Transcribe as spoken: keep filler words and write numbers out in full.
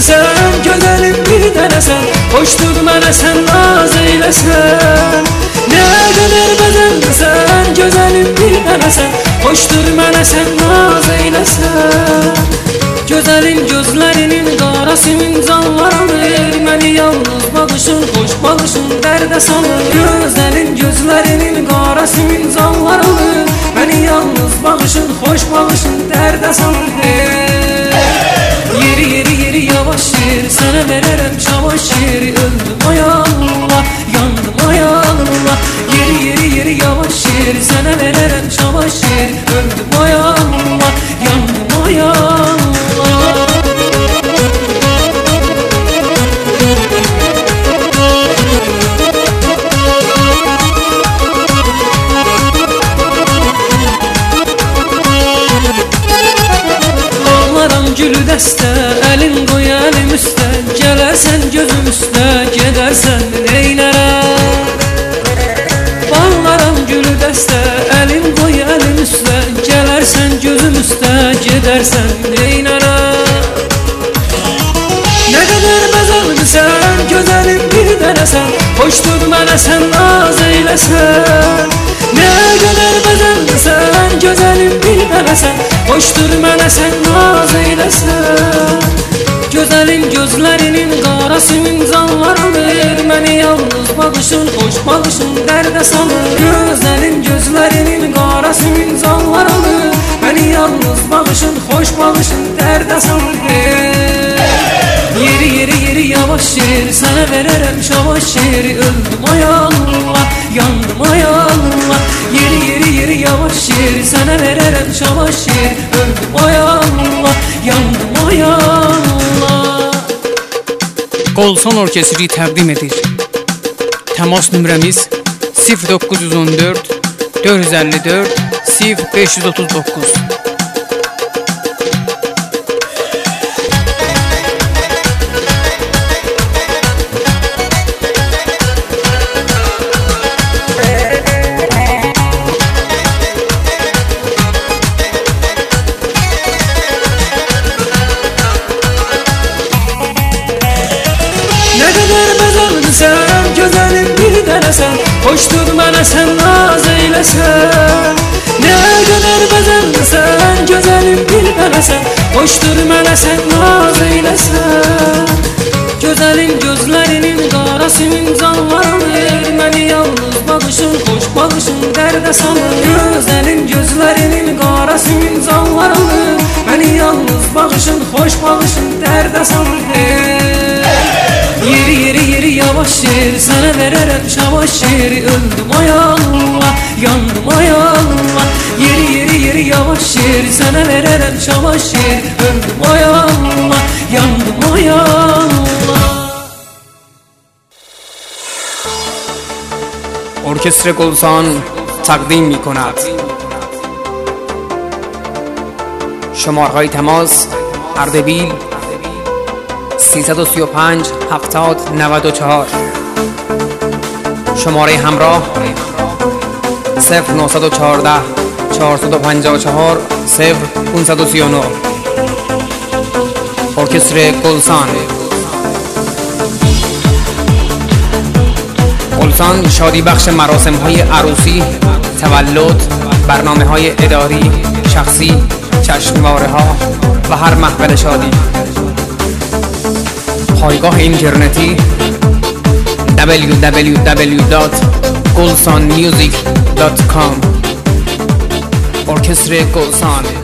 sen, güzelim bir denesen, hoştur mənə sen naz eyləsən. Ne kadar bezəlsən, güzelim bir denesen, hoştur mənə sen naz eyləsən. Güzelin gözlerinin qarasının canlar alır, məni yalnız baxışın, xoş baxışın dərdə salır. Güzelin gözlerinin qarasının canlar alır, məni yalnız baxışın, xoş baxışın dərdə salır. Yeri yeri yeri yavaş yer, sana vererem çavaş yeri. Öldüm ay Allah, yandım ay Allah. Yeri yeri yeri yavaş yer, sana vererem çavaş yeri. Öldüm ay Allah, yandım ay Allah. Gülü dəstə, əlin qoy əlim üstə, gələrsən gözüm üstə, gedərsən neylərəm. Bağlaram gülü dəstə, əlin qoy əlim üstə, gələrsən gözüm üstə, gedərsən neylərəm. Nə qədər bəzəlmisən, gözəlim bir dənəsən, hoşdur mənə sən naz eyləsən. Ne kadar bezəlmisən, güzelim bir dənəsən, hoşdur mənə sən naz eyləsən. Güzelin gözlerinin qarasının canlar alır, məni yalnız baxışın, xoş baxışın dərdə salır. Güzelin gözlerinin qarasının canlar alır, məni yalnız baxışın, xoş baxışın dərdə salır. Yeri yeri yeri yavaş yer, sana vererem çavaş yeri. Öldüm ay Allah, yandım ay Allah. Yeri yeri yeri yavaş yer, sana vererem çavaş yer. Öldüm ay Allah, yandım ay Allah. Qolsan Orkestri təqdim edir. Təmas nömrəmiz sıfır doqquz yüz on dörd dörd yüz əlli dörd sıfır beş yüz otuz doqquz. Sen güzelim bir dənəsən, hoşdur mənə sən naz eyləsən. Ne kadar bezəlmisən, güzelim bir dənəsən, hoşdur mənə sən naz eyləsən. Güzelin gözlerinin qarasının canlar alır, məni yalnız baxışın, xoş baxışın dərdə salır. Güzelin gözlerinin qarasının canlar alır, məni yalnız baxışın, xoş baxışın dərdə salır. Yeri yeri yeri yavaş yer, sana vererem çavaş yeri. Öldüm ay Allah, yandım ay Allah. Yeri yeri yeri yavaş yer, sana vererem çavaş yeri. Öldüm ay Allah, yandım ay Allah. ارکستر گلسان تقدیم می کند. شمارهای تماس اردبیل سیصد و سی و پنج هفتاد نود و چهار. شماره همراه صفر نهصد و چهارده چهارصد و پنجاه و چهار صفر پانصد و سی و نه. ارکستر گلسان. گلسان شادی بخش مراسم های عروسی، تولد، برنامه های اداری، شخصی، جشنواره ها و هر محفل شادی. پایگاه اینترنتی دبلیو دبلیو دبلیو دات گلسان میوزیک دات کام. ارکستر گلسان.